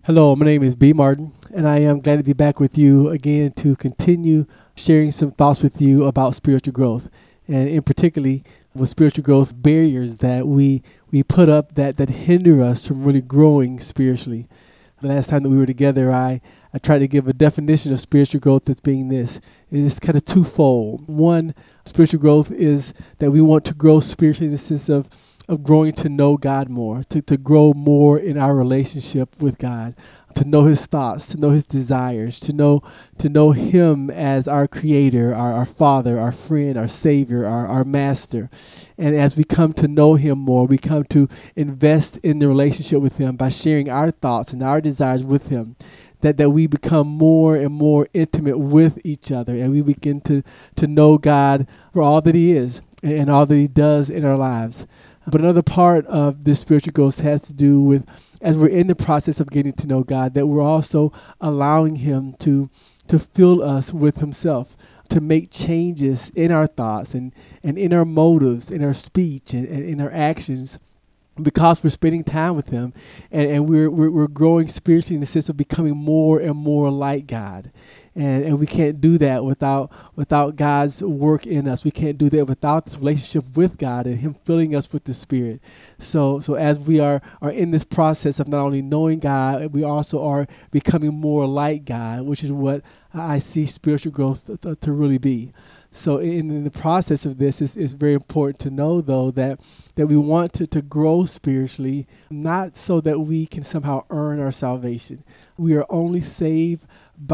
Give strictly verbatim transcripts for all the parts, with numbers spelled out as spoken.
Hello, my name is B. Martin, and I am glad to be back with you again to continue sharing some thoughts with you about spiritual growth, and in particularly with spiritual growth barriers that we we put up that, that hinder us from really growing spiritually. The last time that we were together, I, I tried to give a definition of spiritual growth as being this. It's kind of twofold. One, spiritual growth is that we want to grow spiritually in the sense of of growing to know God more, to, to grow more in our relationship with God, to know his thoughts, to know his desires, to know to know him as our creator, our, our father, our friend, our savior, our, our master. And as we come to know him more, we come to invest in the relationship with him by sharing our thoughts and our desires with him, that, that we become more and more intimate with each other, and we begin to, to know God for all that he is and all that he does in our lives. But another part of this spiritual growth has to do with, as we're in the process of getting to know God, that we're also allowing him to to fill us with himself, to make changes in our thoughts and, and in our motives, in our speech and, and in our actions, because we're spending time with him, and, and we're, we're we're growing spiritually in the sense of becoming more and more like God. And and we can't do that without without God's work in us. We can't do that without this relationship with God and him filling us with the Spirit. So so as we are, are in this process of not only knowing God, we also are becoming more like God, which is what I see spiritual growth to, to really be. So in, in the process of this, it's, it's very important to know, though, that, that we want to, to grow spiritually, not so that we can somehow earn our salvation. We are only saved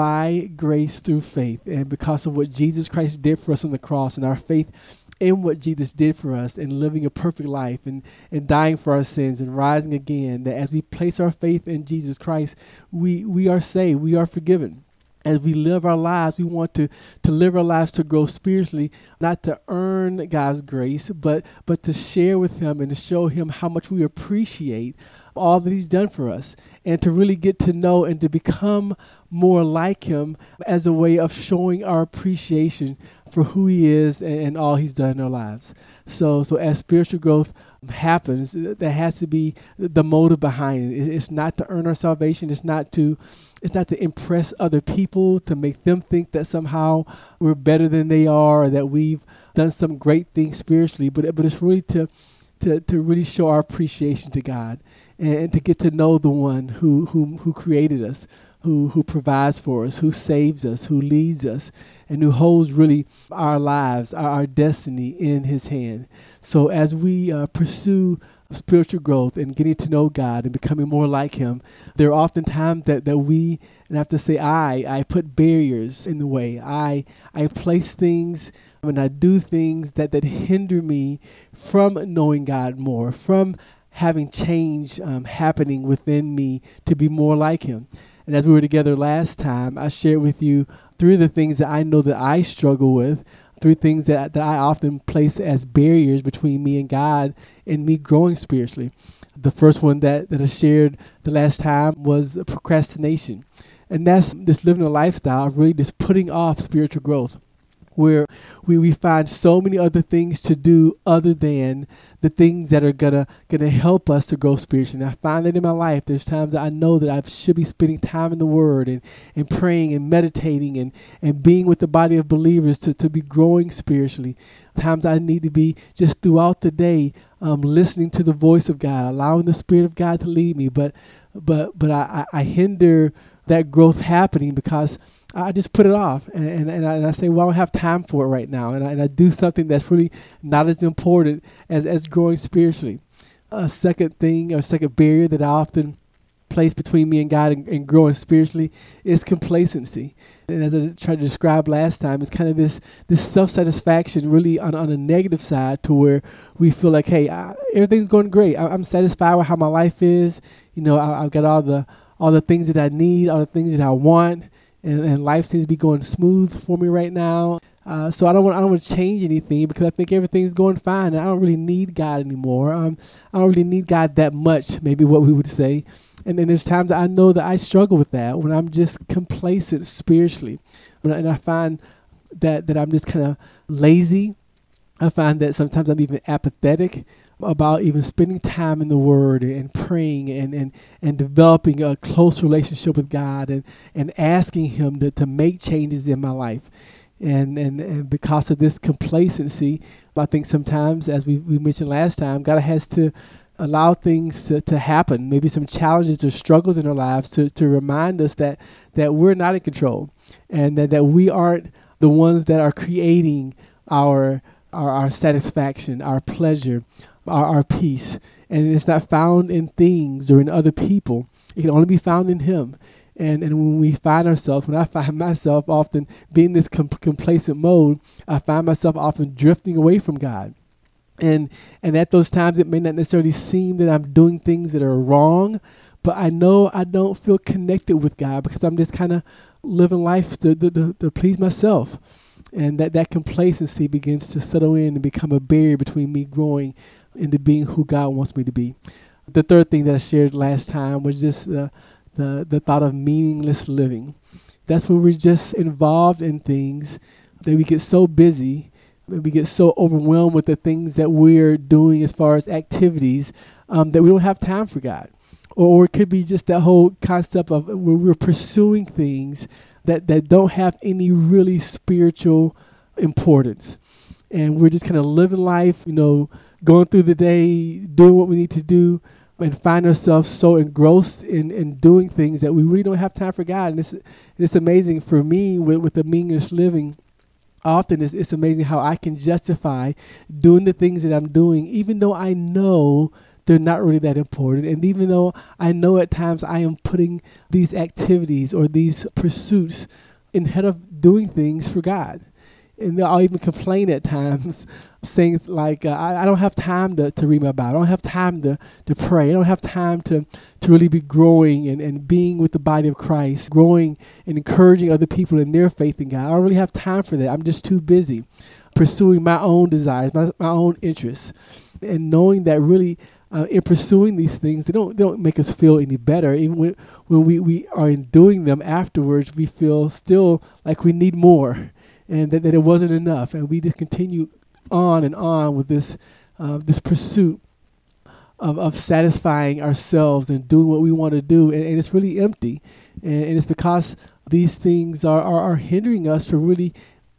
by grace through faith, and because of what Jesus Christ did for us on the cross, and our faith in what Jesus did for us, and living a perfect life, and, and dying for our sins, and rising again, that as we place our faith in Jesus Christ, we, we are saved, we are forgiven. As we live our lives, we want to, to live our lives to grow spiritually, not to earn God's grace, but but to share with him and to show him how much we appreciate all that he's done for us, and to really get to know and to become more like him as a way of showing our appreciation for who he is and, and all he's done in our lives. So so as spiritual growth happens, there has to be the motive behind it. It's not to earn our salvation. It's not to It's not to impress other people, to make them think that somehow we're better than they are, or that we've done some great thing spiritually. But but it's really to to, to really show our appreciation to God, and, and to get to know the one who who, who created us, who who provides for us, who saves us, who leads us, and who holds really our lives, our, our destiny in his hand. So as we uh, pursue spiritual growth and getting to know God and becoming more like him, there are often times that, that we, and I have to say I, I put barriers in the way. I I place things and I do things that, that hinder me from knowing God more, from having change um, happening within me to be more like him. And as we were together last time, I shared with you three of the things that I know that I struggle with, three things that, that I often place as barriers between me and God and me growing spiritually. The first one that, that I shared the last time was procrastination. And that's this living a lifestyle of really just putting off spiritual growth, where we, we find so many other things to do other than the things that are gonna gonna help us to grow spiritually. And I find that in my life, there's times that I know that I should be spending time in the Word and, and praying and meditating and, and being with the body of believers to, to be growing spiritually. Times I need to be just throughout the day um, listening to the voice of God, allowing the Spirit of God to lead me. But but but I, I hinder that growth happening because I just put it off, and and, and, I, and I say, well, I don't have time for it right now, and I, and I do something that's really not as important as, as growing spiritually. A second thing, or second barrier that I often place between me and God and, and growing spiritually is complacency. And as I tried to describe last time, it's kind of this this self-satisfaction really on, on a negative side, to where we feel like, hey, I, everything's going great. I, I'm satisfied with how my life is. You know, I, I've got all the all the things that I need, all the things that I want. And, and life seems to be going smooth for me right now. Uh, so I don't want I don't want to change anything, because I think everything's going fine. And I don't really need God anymore. Um, I don't really need God that much, maybe what we would say. And then there's times that I know that I struggle with that, when I'm just complacent spiritually. When I, and I find that, that I'm just kind of lazy. I find that sometimes I'm even apathetic. about even spending time in the Word and praying and, and, and developing a close relationship with God and, and asking Him to, to make changes in my life. And, and and because of this complacency, I think sometimes, as we, we mentioned last time, God has to allow things to, to happen, maybe some challenges or struggles in our lives to, to remind us that, that we're not in control and that, that we aren't the ones that are creating our our, our satisfaction, our pleasure, our, our peace. And it's not found in things or in other people. It can only be found in Him. And and when we find ourselves, when I find myself often being in this com- complacent mode, I find myself often drifting away from God. And and at those times, it may not necessarily seem that I'm doing things that are wrong, but I know I don't feel connected with God because I'm just kind of living life to, to, to, to please myself. And that, that complacency begins to settle in and become a barrier between me growing into being who God wants me to be. The third thing that I shared last time was just the the, the thought of meaningless living. That's when we're just involved in things that we get so busy, that we get so overwhelmed with the things that we're doing as far as activities um, that we don't have time for God. Or, or it could be just that whole concept of where we're pursuing things that, that don't have any really spiritual importance. And we're just kind of living life, you know, going through the day, doing what we need to do, and find ourselves so engrossed in, in doing things that we really don't have time for God. And it's, it's amazing for me with, with the meaningless living. Often it's, it's amazing how I can justify doing the things that I'm doing, even though I know they're not really that important. And even though I know at times I am putting these activities or these pursuits instead of doing things for God. And I'll even complain at times, saying like, uh, I, I don't have time to, to read my Bible. I don't have time to, to pray. I don't have time to, to really be growing and, and being with the body of Christ, growing and encouraging other people in their faith in God. I don't really have time for that. I'm just too busy pursuing my own desires, my, my own interests, and knowing that really uh, in pursuing these things, they don't they don't make us feel any better. Even when, when we, we are in doing them afterwards, we feel still like we need more. And that, that it wasn't enough, and we just continue on and on with this uh, this pursuit of, of satisfying ourselves and doing what we want to do, and, and it's really empty. And, and it's because these things are, are, are hindering us from really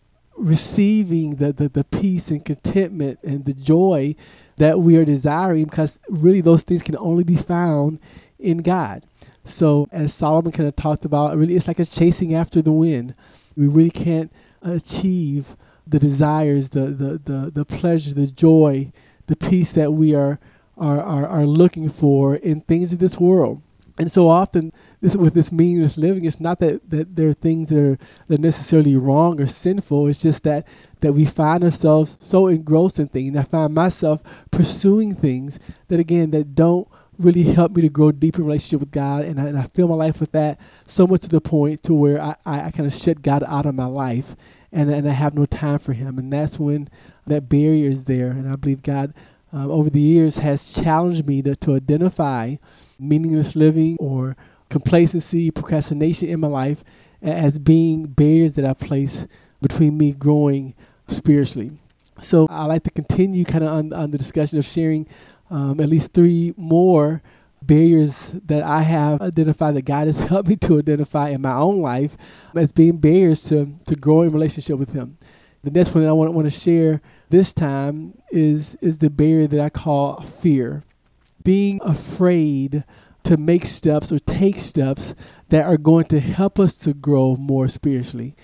receiving the, the, the peace and contentment and the joy that we are desiring, because really those things can only be found in God. So as Solomon kind of talked about, really it's like a chasing after the wind. We really can't achieve the desires, the, the, the, the pleasure, the joy, the peace that we are, are, are, are looking for in things of this world. And so often this, with this meaningless living, it's not that, that there are things that are, that are necessarily wrong or sinful. It's just that, that we find ourselves so engrossed in things. I find myself pursuing things that, again, that don't really help me to grow deeper in relationship with God. And I, and I fill my life with that so much to the point to where I, I, I kind of shut God out of my life, and, and I have no time for Him. And that's when that barrier is there. And I believe God um, over the years has challenged me to, to identify meaningless living or complacency, procrastination in my life as being barriers that I place between me growing spiritually. So I like to continue kind of on, on the discussion of sharing um, at least three more barriers that I have identified, that God has helped me to identify in my own life as being barriers to, to growing relationship with Him. The next one that I want, want to share this time is, is the barrier that I call fear. Being afraid to make steps or take steps that are going to help us to grow more spiritually.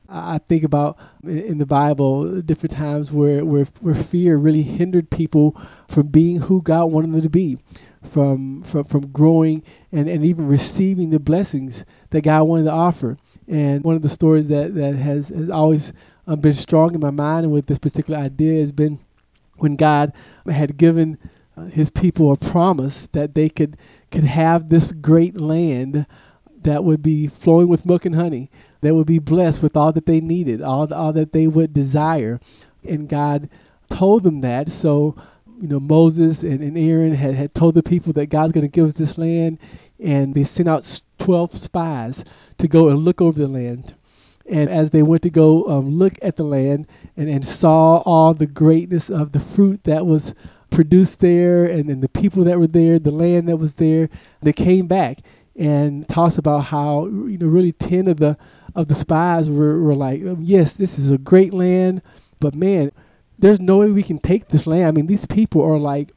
I think about in the Bible different times where, where, where fear really hindered people from being who God wanted them to be, from from, from growing and, and even receiving the blessings that God wanted to offer. And one of the stories that, that has, has always um, been strong in my mind and with this particular idea has been when God had given uh, His people a promise that they could, could have this great land that would be flowing with milk and honey, that would be blessed with all that they needed, all, all that they would desire. And God told them that. So, you know, Moses and, and Aaron had, had told the people that God's going to give us this land. And they sent out twelve spies to go and look over the land. And as they went to go um, look at the land and, and saw all the greatness of the fruit that was produced there, and then the people that were there, the land that was there, they came back and talks about how, you know, really ten of the of the spies were, were like, yes, this is a great land, but man, there's no way we can take this land. I mean, these people are like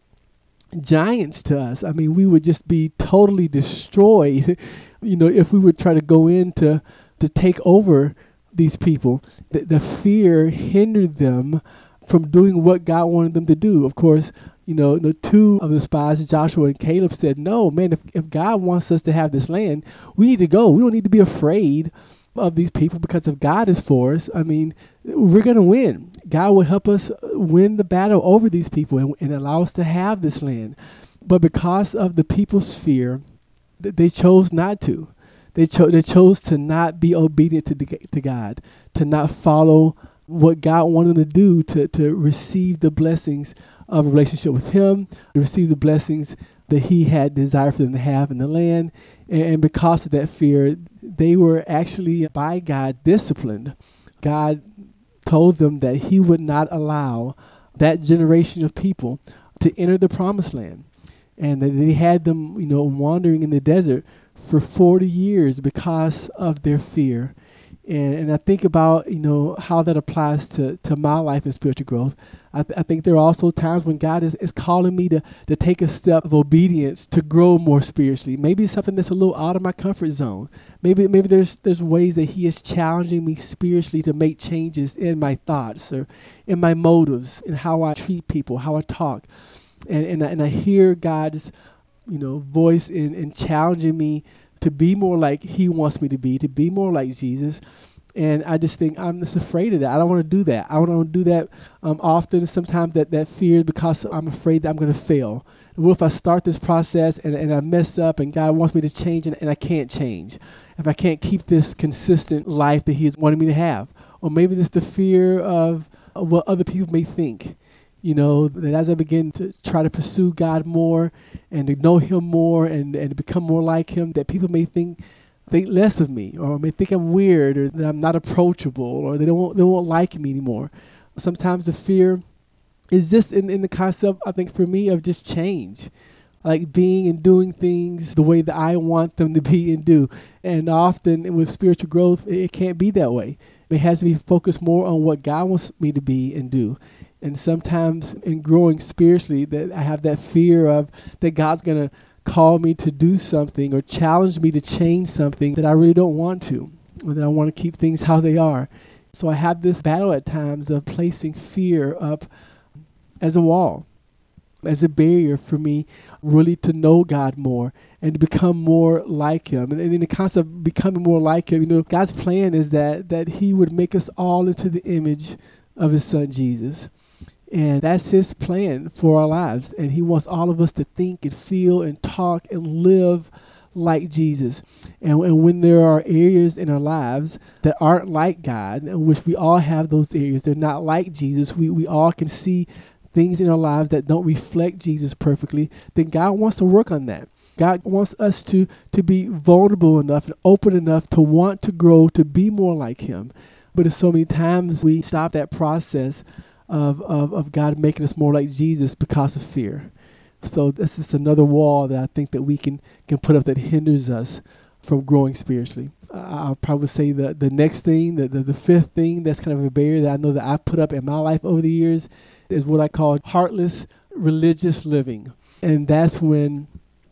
giants to us. I mean, we would just be totally destroyed, you know, if we would try to go in to, to take over these people. The, the fear hindered them from doing what God wanted them to do. Of course, you know, the two of the spies, Joshua and Caleb, said, no, man, if, if God wants us to have this land, we need to go. We don't need to be afraid of these people, because if God is for us, I mean, we're going to win. God will help us win the battle over these people and, and allow us to have this land. But because of the people's fear, th- they chose not to. They, cho- they chose to not be obedient to, the, to God, to not follow what God wanted them to do, to, to receive the blessings of a relationship with Him, to receive the blessings that He had desired for them to have in the land. And, and because of that fear, they were actually, by God, disciplined. God told them that He would not allow that generation of people to enter the promised land. And that He had them, you know, wandering in the desert for forty years because of their fear. And, and I think about, you know, how that applies to, to my life and spiritual growth. I, th- I think there are also times when God is, is calling me to, to take a step of obedience to grow more spiritually. Maybe it's something that's a little out of my comfort zone. Maybe maybe there's there's ways that He is challenging me spiritually to make changes in my thoughts or in my motives, in how I treat people, how I talk. And and I, and I hear God's, you know, voice in, in challenging me to be more like He wants me to be, to be more like Jesus. And I just think I'm just afraid of that. I don't want to do that. I don't want to do that um, often. Sometimes that, that fear, because I'm afraid that I'm going to fail. And what if I start this process and, and I mess up and God wants me to change and, and I can't change? If I can't keep this consistent life that He has wanted me to have? Or maybe it's the fear of, of what other people may think. You know, that as I begin to try to pursue God more and to know Him more and, and to become more like Him, that people may think think less of me, or may think I'm weird, or that I'm not approachable, or they don't they won't like me anymore. Sometimes the fear is just in, in the concept, I think, for me, of just change. Like being and doing things the way that I want them to be and do. And often with spiritual growth, it can't be that way. It has to be focused more on what God wants me to be and do. And sometimes in growing spiritually, that I have that fear of that God's going to call me to do something or challenge me to change something that I really don't want to, or that I want to keep things how they are. So I have this battle at times of placing fear up as a wall, as a barrier for me really to know God more and to become more like Him. And, and in the concept of becoming more like Him, you know, God's plan is that that He would make us all into the image of His Son, Jesus. And that's His plan for our lives. And He wants all of us to think and feel and talk and live like Jesus. And, and when there are areas in our lives that aren't like God, in which we all have those areas, they're not like Jesus, we, we all can see things in our lives that don't reflect Jesus perfectly, then God wants to work on that. God wants us to, to be vulnerable enough and open enough to want to grow, to be more like Him. But it's so many times we stop that process Of, of of God making us more like Jesus because of fear. So this is another wall that I think that we can, can put up that hinders us from growing spiritually. Uh, I'll probably say the, the next thing, the, the, the fifth thing that's kind of a barrier that I know that I've put up in my life over the years is what I call heartless religious living. And that's when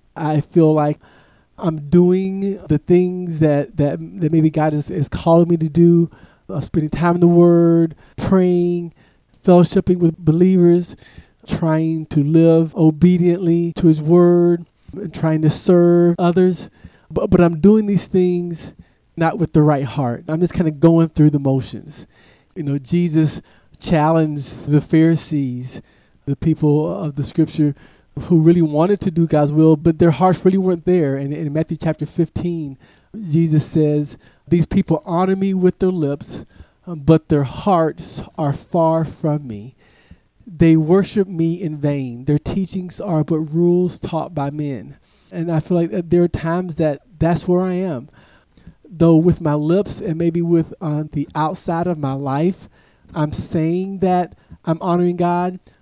I feel like I'm doing the things that, that, that maybe God is, is calling me to do, uh, spending time in the Word, praying, fellowshipping with believers, trying to live obediently to His Word, and trying to serve others. But, but I'm doing these things not with the right heart. I'm just kind of going through the motions. You know, Jesus challenged the Pharisees, the people of the Scripture who really wanted to do God's will, but their hearts really weren't there. And in Matthew chapter fifteen, Jesus says, "These people honor me with their lips, but their hearts are far from me. They worship me in vain. Their teachings are but rules taught by men." And I feel like that there are times that that's where I am. Though with my lips and maybe with on the outside of my life, I'm saying that I'm honoring God,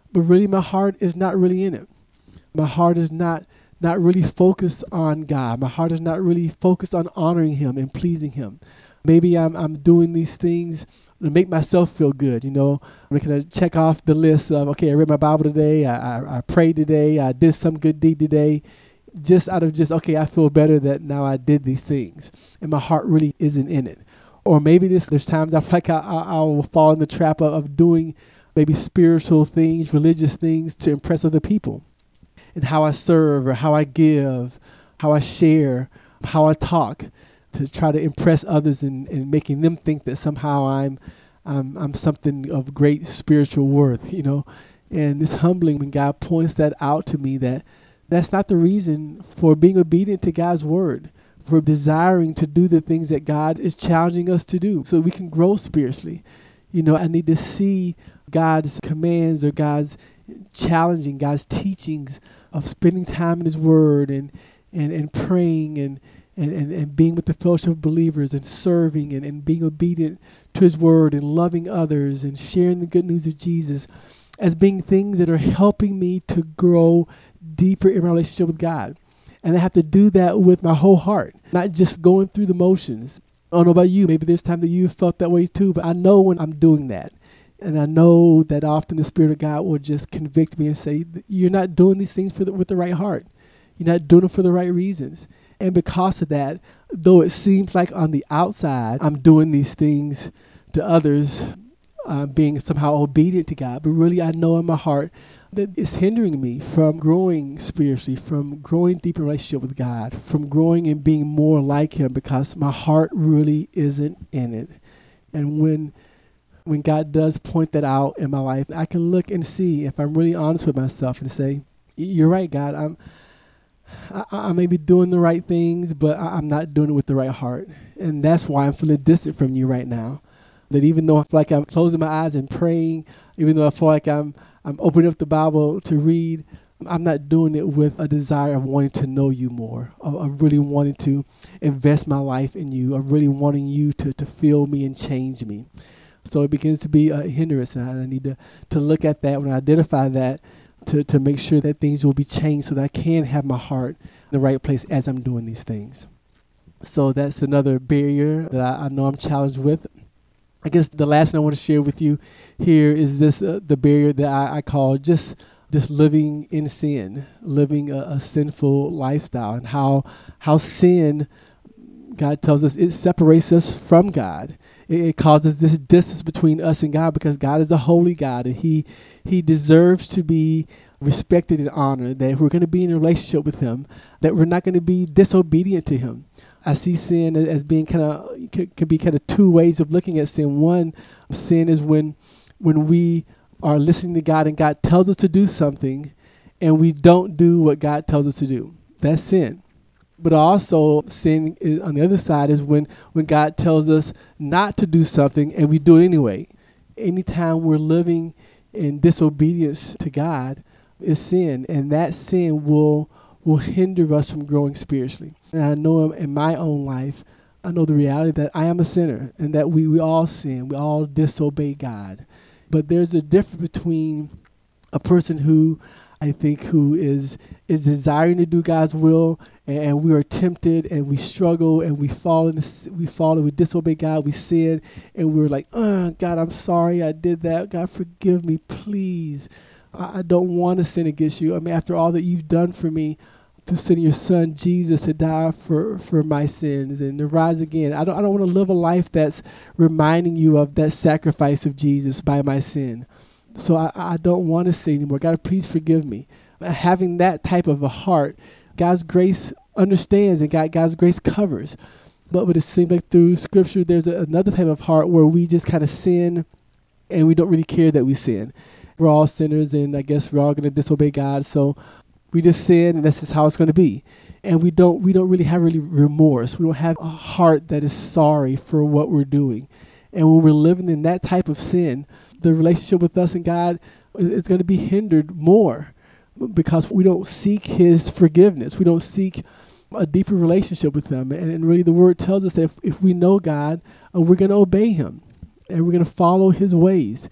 but really my heart is not really in it. My heart is not not really focused on God. My heart is not really focused on honoring him and pleasing him. Maybe I'm I'm doing these things to make myself feel good. You know, I'm going to check off the list of, okay, I read my Bible today, I, I, I prayed today, I did some good deed today, just out of just, okay, I feel better that now I did these things, and my heart really isn't in it. Or maybe this, there's times I feel like I, I, I will fall in the trap of, of doing maybe spiritual things, religious things to impress other people, and how I serve or how I give, how I share, how I talk, to try to impress others and, and making them think that somehow I'm, I'm I'm something of great spiritual worth, you know. And it's humbling when God points that out to me, that that's not the reason for being obedient to God's word, for desiring to do the things that God is challenging us to do so we can grow spiritually. You know, I need to see God's commands or God's challenging, God's teachings of spending time in his word and, and, and praying and And, and, and being with the fellowship of believers and serving and, and being obedient to his word and loving others and sharing the good news of Jesus as being things that are helping me to grow deeper in my relationship with God. And I have to do that with my whole heart, not just going through the motions. I don't know about you. Maybe there's time that you felt that way too, but I know when I'm doing that. And I know that often the Spirit of God will just convict me and say, you're not doing these things for the, with the right heart. You're not doing it for the right reasons. And because of that, though it seems like on the outside I'm doing these things to others, uh, being somehow obedient to God, but really I know in my heart that it's hindering me from growing spiritually, from growing deeper relationship with God, from growing and being more like him, because my heart really isn't in it. And when when God does point that out in my life, I can look and see if I'm really honest with myself and say, you're right, God, I'm I, I may be doing the right things, but I, I'm not doing it with the right heart. And that's why I'm feeling distant from you right now. That even though I feel like I'm closing my eyes and praying, even though I feel like I'm I'm opening up the Bible to read, I'm not doing it with a desire of wanting to know you more, of, of really wanting to invest my life in you, of really wanting you to, to fill me and change me. So it begins to be a hindrance, and I need to, to look at that when I identify that, To, to make sure that things will be changed so that I can have my heart in the right place as I'm doing these things. So that's another barrier that I, I know I'm challenged with. I guess the last thing I want to share with you here is this, uh, the barrier that I, I call just just living in sin, living a, a sinful lifestyle, and how how sin, God tells us, it separates us from God. It, it causes this distance between us and God, because God is a holy God, and he he deserves to be respected and honored, that we're going to be in a relationship with him, that we're not going to be disobedient to him. I see sin as being kind of, can, can be kind of two ways of looking at sin. One, sin is when when we are listening to God and God tells us to do something and we don't do what God tells us to do. That's sin. But also sin is, on the other side, is when, when God tells us not to do something and we do it anyway. Anytime we're living in disobedience to God is sin, and that sin will will hinder us from growing spiritually. And I know in my own life, I know the reality that I am a sinner and that we, we all sin. We all disobey God. But there's a difference between a person who I think who is is desiring to do God's will, and, and we are tempted and we struggle and we fall in the, we fall and we disobey God, we sin, and we're like, oh, God, I'm sorry I did that. God, forgive me, please. I, I don't want to sin against you. I mean, after all that you've done for me, through sending your son Jesus to die for, for my sins and to rise again. I don't I don't want to live a life that's reminding you of that sacrifice of Jesus by my sin. So I, I don't want to sin anymore. God, please forgive me. Having that type of a heart, God's grace understands and God, God's grace covers. But, but it seems like through Scripture, there's a, another type of heart where we just kind of sin and we don't really care that we sin. We're all sinners, and I guess we're all going to disobey God. So we just sin, and that's just how it's going to be. And we don't we don't really have really remorse. We don't have a heart that is sorry for what we're doing. And when we're living in that type of sin, the relationship with us and God is, is going to be hindered more, because we don't seek his forgiveness. We don't seek a deeper relationship with him. And, and really the word tells us that if, if we know God, uh, we're going to obey him and we're going to follow his ways.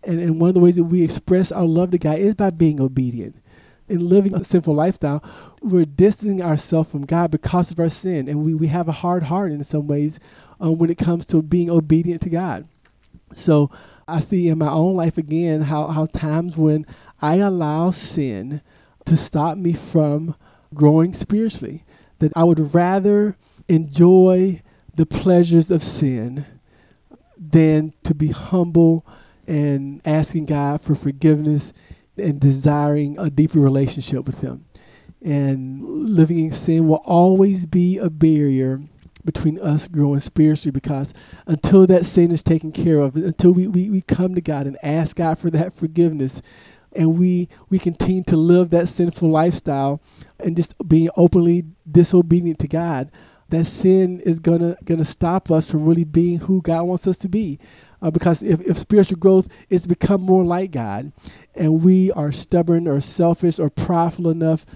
And, and one of the ways that we express our love to God is by being obedient. In living a sinful lifestyle, we're distancing ourselves from God because of our sin. And we, we have a hard heart in some ways um, when it comes to being obedient to God. So I see in my own life again how, how times when I allow sin to stop me from growing spiritually, that I would rather enjoy the pleasures of sin than to be humble and asking God for forgiveness and desiring a deeper relationship with Him. And living in sin will always be a barrier between us growing spiritually, because until that sin is taken care of, until we, we, we come to God and ask God for that forgiveness, and we, we continue to live that sinful lifestyle and just being openly disobedient to God, that sin is gonna gonna stop us from really being who God wants us to be. Uh, because if, if spiritual growth is to become more like God, and we are stubborn or selfish or prideful enough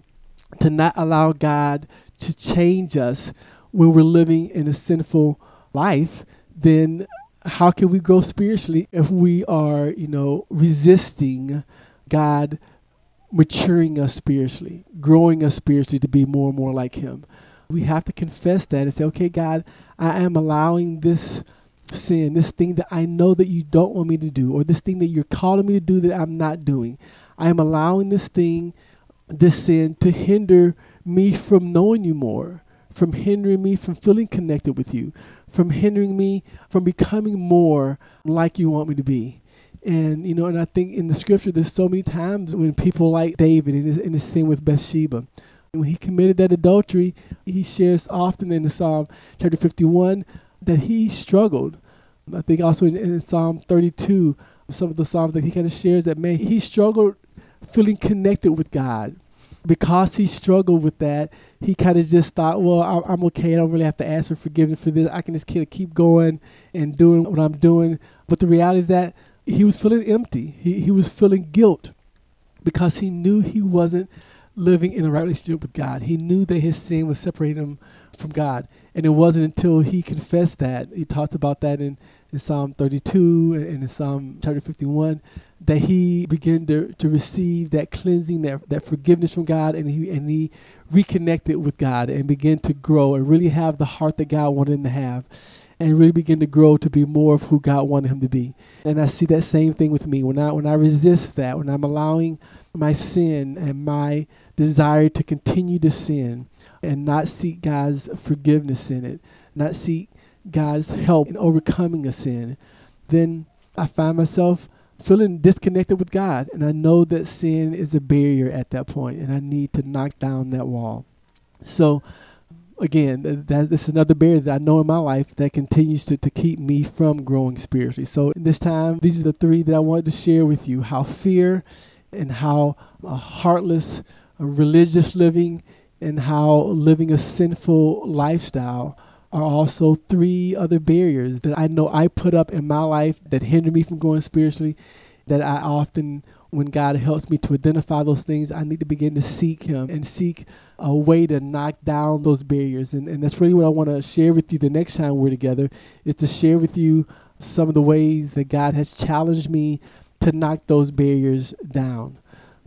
to not allow God to change us when we're living in a sinful life, then how can we grow spiritually if we are, you know, resisting God maturing us spiritually, growing us spiritually to be more and more like Him? We have to confess that and say, okay, God, I am allowing this sin, this thing that I know that you don't want me to do, or this thing that you're calling me to do that I'm not doing. I am allowing this thing, this sin, to hinder me from knowing you more, from hindering me from feeling connected with you, from hindering me from becoming more like you want me to be. And, you know, and I think in the scripture, there's so many times when people like David in his, in his sin with Bathsheba, when he committed that adultery, he shares often in the Psalm chapter fifty-one that he struggled. I think also in, in Psalm thirty-two, some of the Psalms that he kind of shares that, man, he struggled feeling connected with God. Because he struggled with that, he kind of just thought, well, I'm okay. I don't really have to ask for forgiveness for this. I can just kind of keep going and doing what I'm doing. But the reality is that he was feeling empty. He he was feeling guilt because he knew he wasn't living in a right relationship with God. He knew that his sin was separating him from God. And it wasn't until he confessed that, he talked about that in, in Psalm thirty-two and in Psalm chapter fifty-one, that he began to, to receive that cleansing, that, that forgiveness from God, and he and he reconnected with God and began to grow and really have the heart that God wanted him to have, and really begin to grow to be more of who God wanted him to be. And I see that same thing with me. When I when I resist that, when I'm allowing my sin and my desire to continue to sin and not seek God's forgiveness in it, not seek God's help in overcoming a sin, then I find myself feeling disconnected with God. And I know that sin is a barrier at that point, and I need to knock down that wall. So again, that, that this is another barrier that I know in my life that continues to, to keep me from growing spiritually. So in this time, these are the three that I wanted to share with you: how fear and how uh, heartless uh, religious living and how living a sinful lifestyle are also three other barriers that I know I put up in my life that hinder me from growing spiritually, that I often, when God helps me to identify those things, I need to begin to seek Him and seek a way to knock down those barriers. And, and that's really what I want to share with you the next time we're together, is to share with you some of the ways that God has challenged me to knock those barriers down.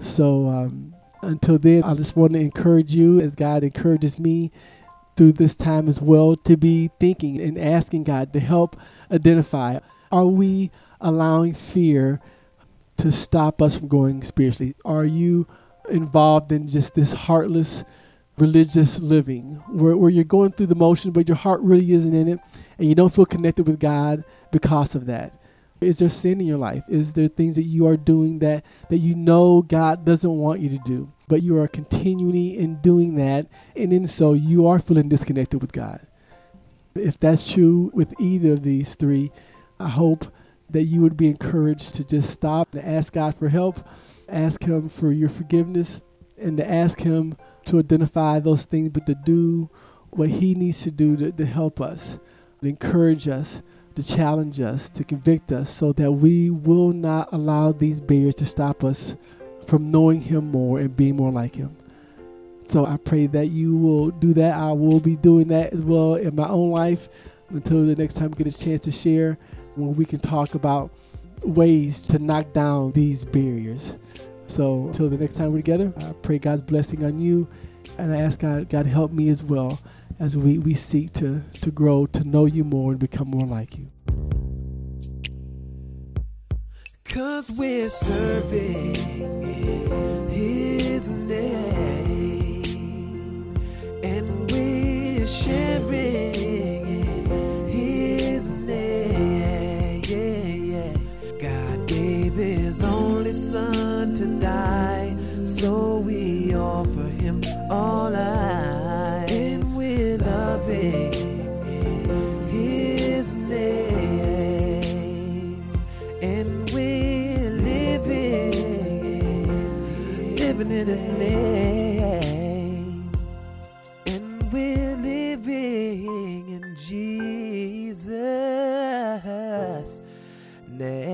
So um, until then, I just want to encourage you, as God encourages me through this time as well, to be thinking and asking God to help identify, are we allowing fear to stop us from growing spiritually? Are you involved in just this heartless religious living where, where you're going through the motion, but your heart really isn't in it, and you don't feel connected with God because of that? Is there sin in your life? Is there things that you are doing that, that you know God doesn't want you to do, but you are continually in doing that, and in so you are feeling disconnected with God? If that's true with either of these three, I hope that you would be encouraged to just stop and ask God for help, ask Him for your forgiveness, and to ask Him to identify those things, but to do what He needs to do to, to help us, to encourage us, to challenge us, to convict us, so that we will not allow these barriers to stop us from knowing Him more and being more like Him. So I pray that you will do that. I will be doing that as well in my own life until the next time we get a chance to share, when we can talk about ways to knock down these barriers. So until the next time we're together, I pray God's blessing on you, and I ask God, God help me as well as we, we seek to, to grow, to know you more and become more like you. 'Cause we're serving in his name, and we're sharing in his name. Yeah, yeah. God gave his only son to die, so we offer him all eyes, and we're loving in his name, and we're living, living in his name, and we're living in Jesus' name.